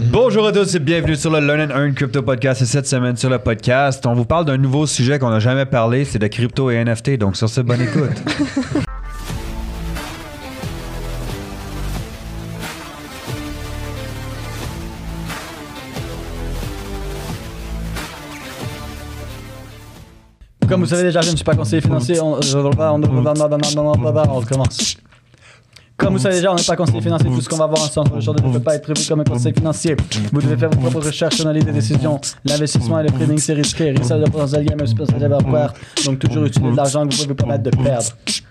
Bonjour à tous et bienvenue sur le Learn and Earn Crypto Podcast. Et cette semaine sur le podcast, on vous parle d'un nouveau sujet qu'on n'a jamais parlé, c'est de crypto et NFT. Donc sur ce, bonne écoute. Comme vous savez déjà, je ne suis pas conseiller financier. On recommence. Comme vous savez déjà, on n'est pas conseiller financier. Tout ce qu'on va voir ensemble aujourd'hui ne peut pas être prévu comme un conseil financier. Vous devez faire vos propres recherches, analyser des décisions. L'investissement et le trading, c'est risqué. Risque de potentiel gain, mais c'est pas d'avoir peur. Donc toujours utiliser de l'argent que vous pouvez vous permettre de perdre.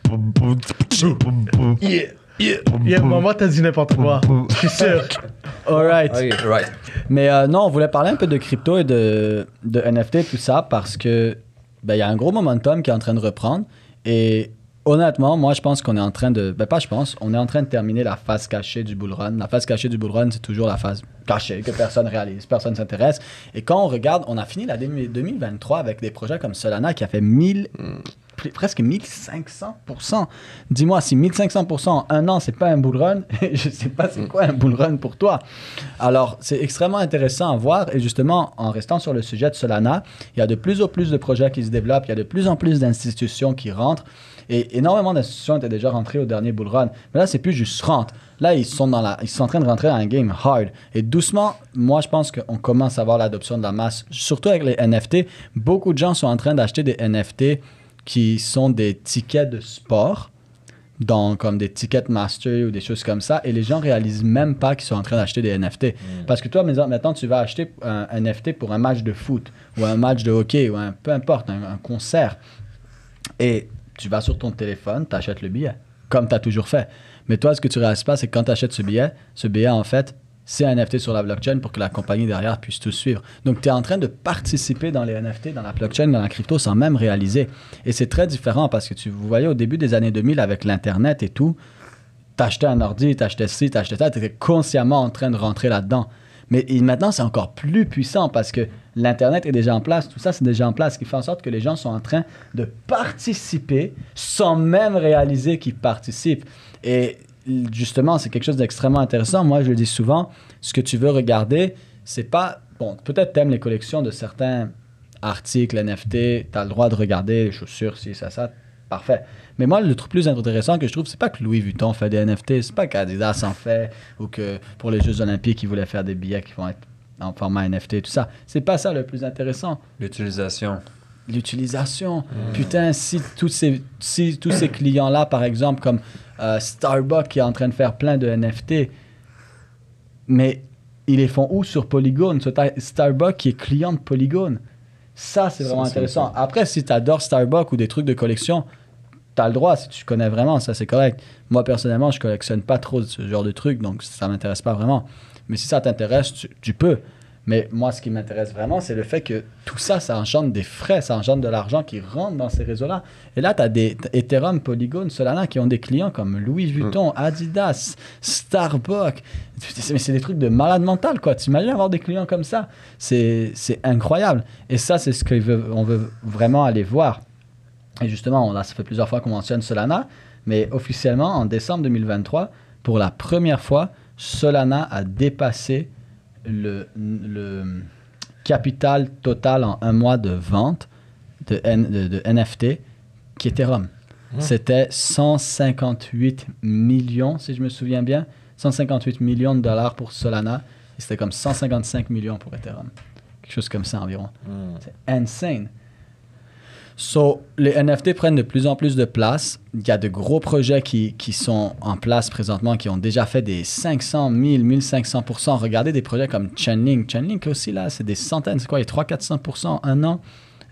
Moi, t'as dit n'importe quoi. Je suis sûr. Alright. Okay, right. Mais non, on voulait parler un peu de crypto et de NFT, tout ça, parce que il y a un gros momentum qui est en train de reprendre. Et honnêtement, moi, je pense qu'on est en train de... on est en train de terminer la phase cachée du bull run. La phase cachée du bull run, c'est toujours la phase cachée que personne réalise, personne s'intéresse. Et quand on regarde, on a fini l'année 2023 avec des projets comme Solana qui a fait presque 1500%. Dis-moi, si 1500% en un an, c'est pas un bull run, je sais pas c'est quoi un bull run pour toi. Alors, c'est extrêmement intéressant à voir. Et justement, en restant sur le sujet de Solana, il y a de plus en plus de projets qui se développent, il y a de plus en plus d'institutions qui rentrent. Et énormément d'institutions étaient déjà rentrées au dernier bull run. Mais là, c'est plus juste rentre. Là, ils sont en train de rentrer dans un game hard. Et doucement, moi, je pense qu'on commence à voir l'adoption de la masse. Surtout avec les NFT. Beaucoup de gens sont en train d'acheter des NFT qui sont des tickets de sport. Donc, comme des tickets master ou des choses comme ça. Et les gens réalisent même pas qu'ils sont en train d'acheter des NFT. Parce que toi, maintenant, tu vas acheter un NFT pour un match de foot ou un match de hockey ou peu importe, un concert. Et tu vas sur ton téléphone, tu achètes le billet, comme tu as toujours fait. Mais toi, ce que tu ne réalises pas, c'est que quand tu achètes ce billet, en fait, c'est un NFT sur la blockchain pour que la compagnie derrière puisse tout suivre. Donc, tu es en train de participer dans les NFT, dans la blockchain, dans la crypto, sans même réaliser. Et c'est très différent parce que vous voyez, au début des années 2000, avec l'Internet et tout, tu achetais un ordi, tu achetais ci, tu achetais ça, tu étais consciemment en train de rentrer là-dedans. Mais maintenant, c'est encore plus puissant parce que l'Internet est déjà en place. Tout ça, c'est déjà en place. Ce qui fait en sorte que les gens sont en train de participer sans même réaliser qu'ils participent. Et justement, c'est quelque chose d'extrêmement intéressant. Moi, je le dis souvent, ce que tu veux regarder, c'est pas... Bon, peut-être tu aimes les collections de certains articles NFT. Tu as le droit de regarder les chaussures, ci, ça. Parfait. Mais moi, le truc plus intéressant que je trouve, c'est pas que Louis Vuitton fait des NFT, c'est pas qu'Adidas en fait, ou que pour les Jeux Olympiques, ils voulaient faire des billets qui vont être en format NFT, tout ça. C'est pas ça le plus intéressant. L'utilisation. Putain, si tous ces clients-là, par exemple, comme Starbucks qui est en train de faire plein de NFT, mais ils les font où sur Polygon? Starbucks qui est client de Polygon. Ça, c'est vraiment intéressant. Après, si tu adores Starbucks ou des trucs de collection, tu as le droit, si tu connais vraiment, ça c'est correct. Moi, personnellement, je collectionne pas trop ce genre de trucs, donc ça m'intéresse pas vraiment. Mais si ça t'intéresse, tu peux. Mais moi, ce qui m'intéresse vraiment, c'est le fait que tout ça, ça engendre des frais, ça engendre de l'argent qui rentre dans ces réseaux-là. Et là, tu as des Ethereum, Polygon, Solana qui ont des clients comme Louis Vuitton, Adidas, Starbucks. Mais c'est des trucs de malade mental, quoi. T'imagines avoir des clients comme ça? C'est incroyable. Et ça, c'est ce qu'on veut vraiment aller voir. Et justement, ça fait plusieurs fois qu'on mentionne Solana, mais officiellement, en décembre 2023, pour la première fois, Solana a dépassé le capital total en un mois de vente de NFT qui est Ethereum. C'était 158 millions, si je me souviens bien, 158 millions de dollars pour Solana, et c'était comme 155 millions pour Ethereum. Quelque chose comme ça environ. C'est insane. So, les NFT prennent de plus en plus de place. Il y a de gros projets qui sont en place présentement, qui ont déjà fait des 500, 1000, 1500%. Regardez des projets comme Chainlink. Chainlink aussi, là, c'est des centaines. C'est quoi, il y a 300-400% en un an.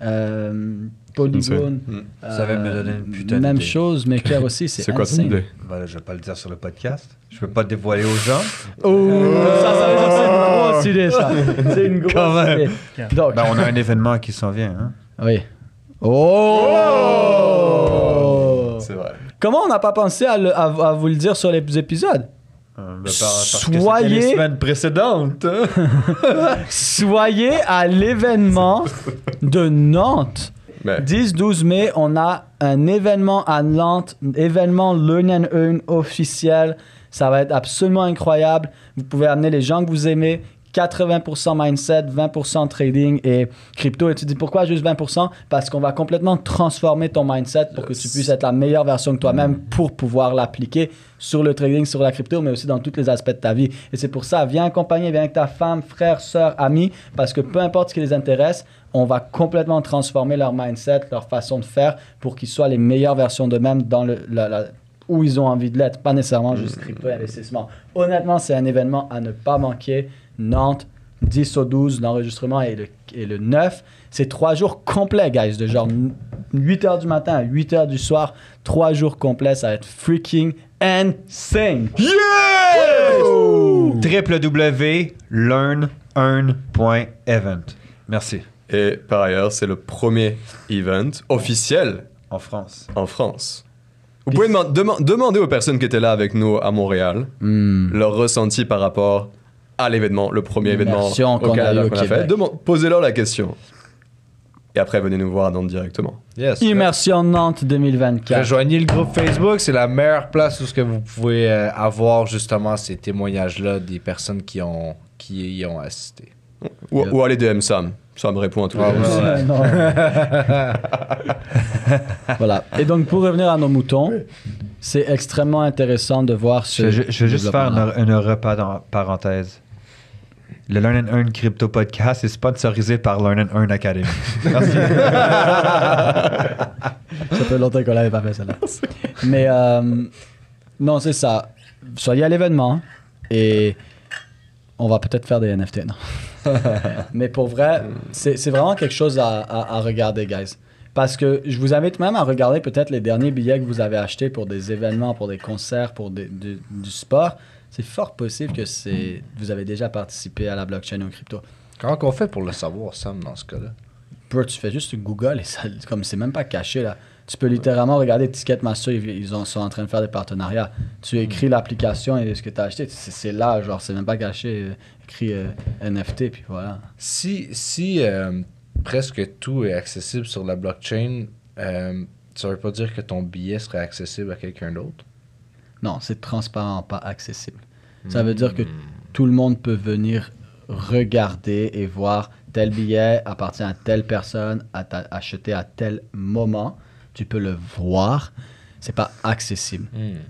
Polygon. Ça va me donner une putain même d'idée. chose, Maker aussi, c'est quoi ton idée? Voilà, je vais pas le dire sur le podcast. Je peux pas dévoiler aux gens. Ça veut dire que c'est une grosse idée, ça. C'est une grosse idée. Donc, Ben, on a un événement qui s'en vient. Hein? oui. C'est vrai. Comment on n'a pas pensé à vous le dire sur les épisodes? Parce que c'était les semaines précédentes. Soyez à l'événement de Nantes. 10-12 mai, on a un événement à Nantes, événement Learn and Earn officiel. Ça va être absolument incroyable. Vous pouvez amener les gens que vous aimez. 80% mindset, 20% trading et crypto. Et tu dis pourquoi juste 20%? Parce qu'on va complètement transformer ton mindset pour que tu puisses être la meilleure version de toi-même pour pouvoir l'appliquer sur le trading, sur la crypto, mais aussi dans tous les aspects de ta vie. Et c'est pour ça, viens accompagner, viens avec ta femme, frère, soeur, ami, parce que peu importe ce qui les intéresse, on va complètement transformer leur mindset, leur façon de faire pour qu'ils soient les meilleures versions d'eux-mêmes dans où ils ont envie de l'être, pas nécessairement juste crypto-investissement. Honnêtement, c'est un événement à ne pas manquer. Nantes, 10 au 12, l'enregistrement est le 9. C'est 3 jours complets, guys, de genre 8h du matin à 8h du soir. 3 jours complets, ça va être freaking insane. Yeah! www.learnearn.event. Merci. Et par ailleurs, c'est le premier event officiel En France. en France. Vous pouvez demander aux personnes qui étaient là avec nous à Montréal leur ressenti par rapport à l'événement, le premier événement Immersion qu'on a eu au Québec. Posez-leur la question. Et après, venez nous voir à Nantes directement. Yes. Immersion Nantes 2024. Rejoignez le groupe Facebook, c'est la meilleure place où ce que vous pouvez avoir justement ces témoignages-là des personnes qui y ont assisté. Ou allez DM Sam. Sam répond à tous les questions. Ouais, non. Voilà. Et donc, pour revenir à nos moutons, c'est extrêmement intéressant de voir ce. Je vais juste faire une parenthèse. Le Learn and Earn Crypto Podcast est sponsorisé par Learn and Earn Academy. Merci. Ça fait longtemps qu'on l'avait pas fait, celle-là. Mais non, c'est ça. Soyez à l'événement et on va peut-être faire des NFT, non? Mais pour vrai, c'est vraiment quelque chose à regarder, guys. Parce que je vous invite même à regarder peut-être les derniers billets que vous avez achetés pour des événements, pour des concerts, pour du sport. C'est fort possible que vous avez déjà participé à la blockchain ou crypto. Comment qu'on fait pour le savoir, Sam, dans ce cas-là? Bro, tu fais juste Google et ça, comme c'est même pas caché là. Tu peux littéralement regarder Ticketmaster, ils sont en train de faire des partenariats. Tu écris l'application et ce que tu as acheté, c'est là, genre, c'est même pas caché. Écrit NFT, puis voilà. Si presque tout est accessible sur la blockchain, ça veut pas dire que ton billet serait accessible à quelqu'un d'autre? Non, c'est transparent, pas accessible. Ça veut dire que tout le monde peut venir regarder et voir tel billet appartient à telle personne, acheté à tel moment. Tu peux le voir. C'est pas accessible.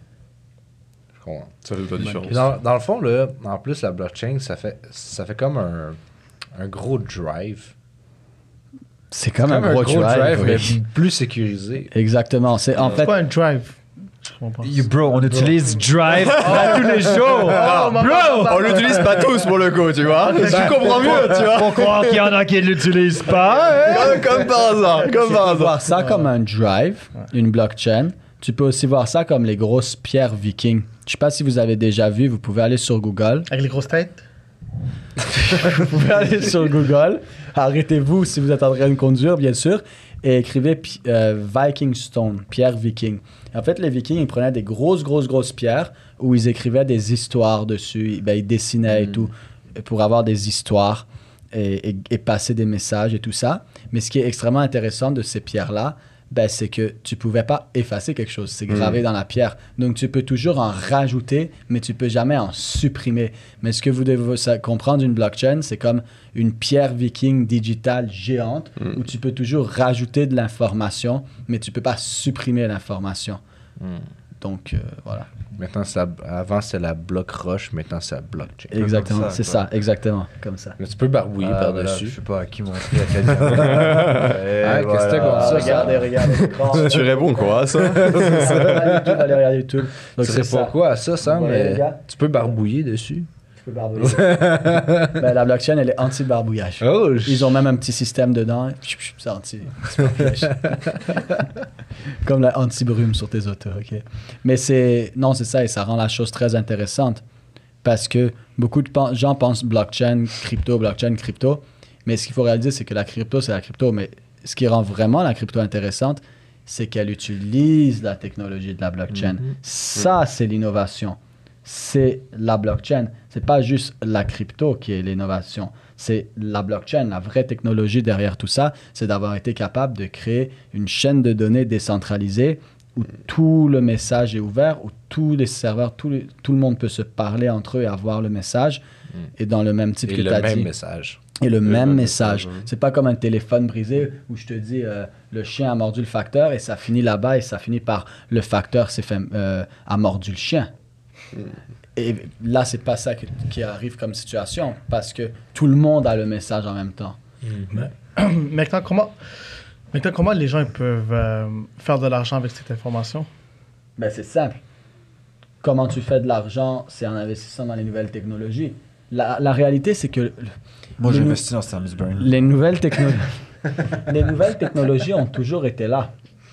Je comprends. Ça fait pas de différence. Dans le fond, là, en plus, la blockchain, ça fait comme un gros drive. C'est comme un gros drive, mais oui. plus sécurisé. Exactement. C'est en fait. C'est quoi un drive? Je comprends pas. Bro, on utilise Drive à tous les jours. Bro, on l'utilise pas tous pour le coup, tu vois. Je comprends mieux, tu vois. Faut croire qu'il y en a qui ne l'utilisent pas. Comme par hasard, comme Tu par peux voir hasard. ça comme un drive, une blockchain. Tu peux aussi voir ça comme les grosses pierres vikings. Je sais pas si vous avez déjà vu, vous pouvez aller sur Google. Avec les grosses têtes? Vous pouvez aller sur Google. Arrêtez-vous si vous êtes en train de conduire, bien sûr, et écrivez Viking Stone, pierre viking. En fait, les Vikings, ils prenaient des grosses pierres où ils écrivaient des histoires dessus. Ben, ils dessinaient et tout pour avoir des histoires et passer des messages et tout ça. Mais ce qui est extrêmement intéressant de ces pierres-là, ben, c'est que tu pouvais pas effacer quelque chose. C'est gravé dans la pierre. Donc, tu peux toujours en rajouter, mais tu peux jamais en supprimer. Mais ce que vous devez comprendre d'une blockchain, c'est comme une pierre viking digitale géante où tu peux toujours rajouter de l'information, mais tu peux pas supprimer l'information. Donc, voilà. Maintenant, avant, c'était la bloc roche, maintenant, c'est la blockchain. Exactement, ça, c'est quoi. ça, exactement, comme ça. Mais tu peux barbouiller par-dessus. Je sais pas à qui montrer à quel Qu'est-ce que t'as contre ça? Regardez l'écran. Tu réponds quoi à ça? Allez regarder YouTube. Donc, Tu c'est sais pas ça. quoi à ça, Sam, Voilà, les mais gars. tu peux barbouiller dessus. Je peux barbouiller. Ben, la blockchain, elle est anti-barbouillage. Oh, Ils ont même un petit système dedans. C'est anti-barbouillage. Comme la anti-brume sur tes autos, OK? Mais c'est ça, et ça rend la chose très intéressante parce que beaucoup de gens pensent blockchain, crypto, mais ce qu'il faut réaliser, c'est que la crypto, c'est la crypto, mais ce qui rend vraiment la crypto intéressante, c'est qu'elle utilise la technologie de la blockchain. Ça, c'est l'innovation. C'est la blockchain. C'est pas juste la crypto qui est l'innovation. C'est la blockchain, la vraie technologie derrière tout ça, c'est d'avoir été capable de créer une chaîne de données décentralisée où tout le message est ouvert, où tous les serveurs, tout le monde peut se parler entre eux et avoir le message. est dans le même type Et que tu as le même dit. message. Et le même message. oui. C'est pas comme un téléphone brisé où je te dis le chien a mordu le facteur et ça finit là-bas et ça finit par le facteur a mordu le chien. Et là, c'est pas ça qui arrive comme situation parce que tout le monde a le message en même temps. Maintenant, comment les gens ils peuvent faire de l'argent avec cette information? Ben, c'est simple. Comment tu fais de l'argent, c'est en investissant dans les nouvelles technologies. La réalité, c'est que Moi, Les j'investis dans Samus Burn. les nouvelles technologies ont toujours été là.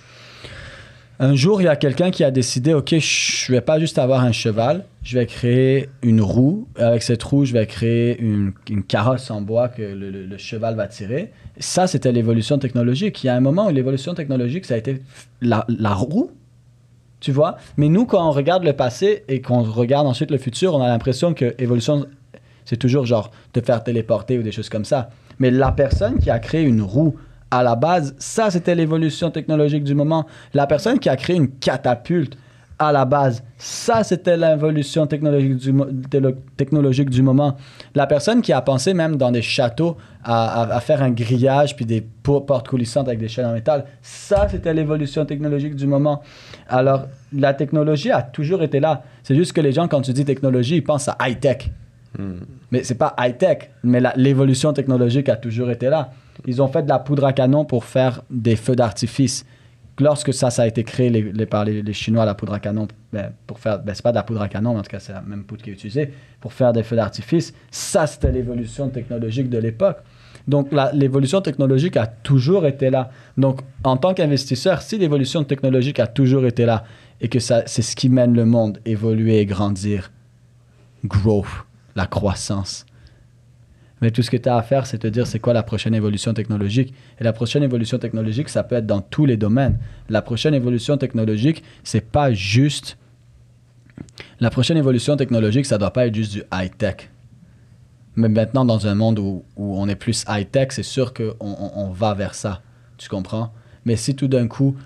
Un jour, il y a quelqu'un qui a décidé, OK, je vais pas juste avoir un cheval, je vais créer une roue. Avec cette roue, je vais créer une carrosse en bois que le cheval va tirer. Ça, c'était l'évolution technologique. Il y a un moment où l'évolution technologique, ça a été la roue. Tu vois? Mais nous, quand on regarde le passé et qu'on regarde ensuite le futur, on a l'impression que évolution, c'est toujours genre te faire téléporter ou des choses comme ça. Mais la personne qui a créé une roue, à la base, ça, c'était l'évolution technologique du moment. La personne qui a créé une catapulte, à la base, ça, c'était l'évolution technologique du moment. La personne qui a pensé même dans des châteaux à faire un grillage puis des portes coulissantes avec des chaînes en métal, ça, c'était l'évolution technologique du moment. Alors, la technologie a toujours été là. C'est juste que les gens, quand tu dis technologie, ils pensent à high-tech. Mais c'est pas high-tech, mais l'évolution technologique a toujours été là. Ils ont fait de la poudre à canon pour faire des feux d'artifice. Lorsque ça a été créé par les Chinois, la poudre à canon, pour faire, c'est pas de la poudre à canon, mais en tout cas, c'est la même poudre qui est utilisée pour faire des feux d'artifice. Ça, c'était l'évolution technologique de l'époque. Donc, l'évolution technologique a toujours été là. Donc, en tant qu'investisseur, si l'évolution technologique a toujours été là et que c'est ce qui mène le monde, évoluer et grandir, growth, la croissance. Mais tout ce que tu as à faire, c'est te dire c'est quoi la prochaine évolution technologique. Et la prochaine évolution technologique, ça peut être dans tous les domaines. La prochaine évolution technologique, c'est pas juste... La prochaine évolution technologique, ça doit pas être juste du high-tech. Mais maintenant, dans un monde où on est plus high-tech, c'est sûr qu'on va vers ça. Tu comprends? Mais si tout d'un coup,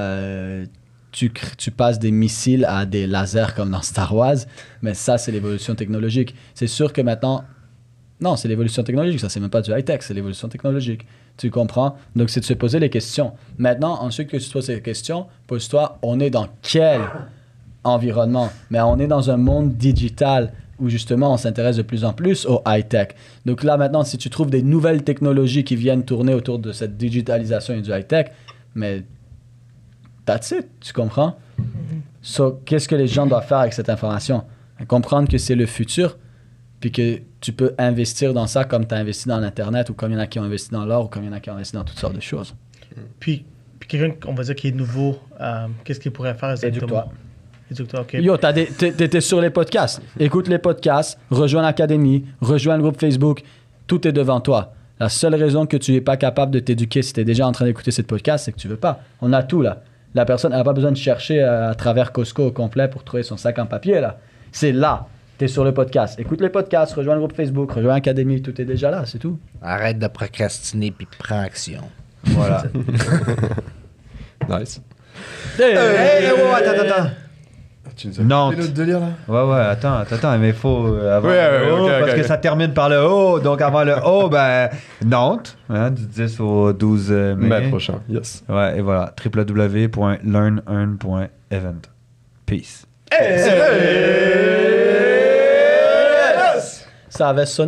tu passes des missiles à des lasers comme dans Star Wars, mais ça, c'est l'évolution technologique. C'est sûr que maintenant... Non, c'est l'évolution technologique. Ça, c'est même pas du high-tech, c'est l'évolution technologique. Tu comprends? Donc, c'est de se poser les questions. Maintenant, ensuite que tu te poses ces questions, pose-toi, on est dans quel environnement? Mais on est dans un monde digital où, justement, on s'intéresse de plus en plus au high-tech. Donc là, maintenant, si tu trouves des nouvelles technologies qui viennent tourner autour de cette digitalisation et du high-tech, mais that's it, tu comprends? So, qu'est-ce que les gens doivent faire avec cette information? Comprendre que c'est le futur, puis que tu peux investir dans ça comme tu as investi dans l'Internet ou comme il y en a qui ont investi dans l'or ou comme il y en a qui ont investi dans toutes sortes de choses. Puis quelqu'un, on va dire, qui est nouveau, qu'est-ce qu'il pourrait faire exactement? Éduque-toi, OK. Yo, t'es sur les podcasts. Écoute les podcasts, rejoins l'académie, rejoins le groupe Facebook. Tout est devant toi. La seule raison que tu n'es pas capable de t'éduquer si tu es déjà en train d'écouter cette podcast, c'est que tu veux pas. On a tout, là. La personne n'a pas besoin de chercher à travers Costco au complet pour trouver son sac en papier, là. C'est là. T'es sur le podcast. Écoute les podcasts, rejoins le groupe Facebook, rejoins l'Académie, tout est déjà là, c'est tout. Arrête de procrastiner puis prends action. Voilà. Nice. Attends. Tu nous as Nantes. fait notre délire là? Ouais, attends, mais il faut avant Ouais, le haut, ok, parce ok. que ça termine par le haut. Donc, avant le haut, ben, Nantes, hein, du 10 au 12 mai. Mai prochain, yes. Ouais, et voilà, www.learnearn.event. Peace. Ça avait sonné.